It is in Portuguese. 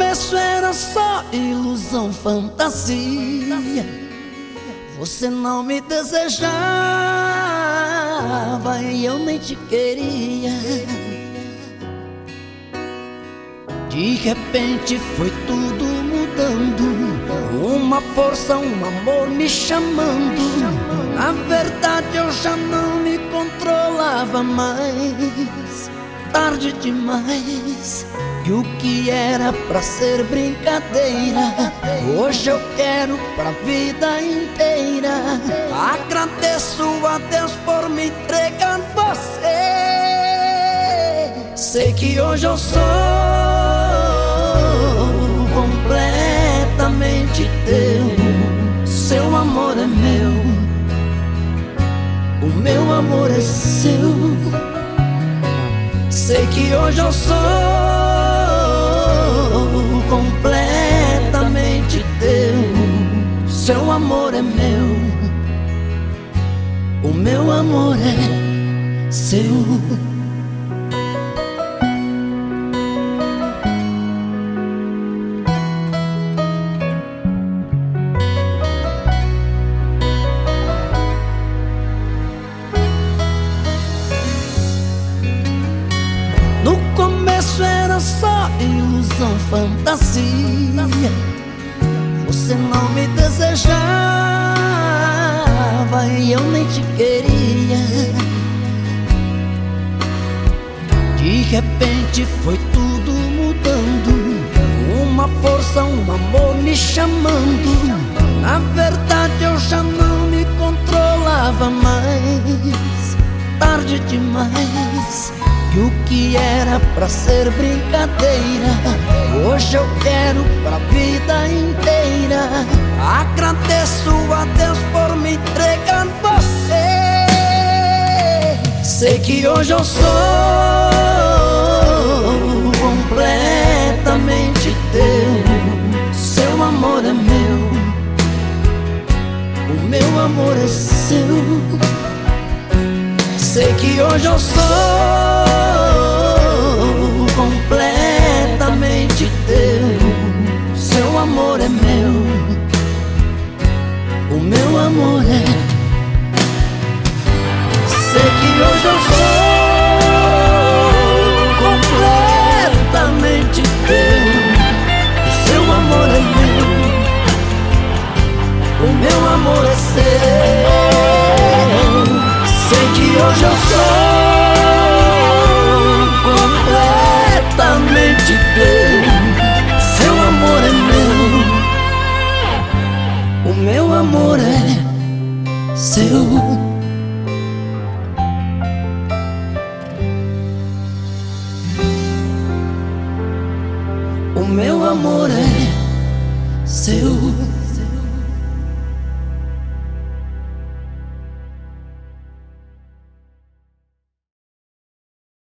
começo era só ilusão, fantasia. Você não me desejava e eu nem te queria. De repente foi tudo mudando, uma força, um amor me chamando. Na verdade eu já não me controlava mais. Tarde demais, e o que era pra ser brincadeira, hoje eu quero pra vida inteira. Agradeço a Deus por me entregar você. Sei que hoje eu sou completamente teu. Seu amor é meu, o meu amor é seu. Sei que hoje eu sou completamente teu. Seu amor é meu, o meu amor é seu. No começo era só ilusão, fantasia. Você não me desejava e eu nem te queria. De repente foi tudo mudando, uma força, um amor me chamando. Na verdade eu já não me controlava mais. Tarde demais, e o que era pra ser brincadeira, hoje eu quero pra vida inteira. Agradeço a Deus por me entregar você. Sei que hoje eu sou completamente teu. Seu amor é meu, o meu amor é seu. Sei que hoje eu sou completamente teu. Seu amor é meu, o meu amor é. Sei que hoje eu sou completamente teu. Seu amor é meu, o meu amor é seu. Sei que hoje eu sou completamente teu. Seu amor é meu, o meu amor é seu. O meu amor é seu.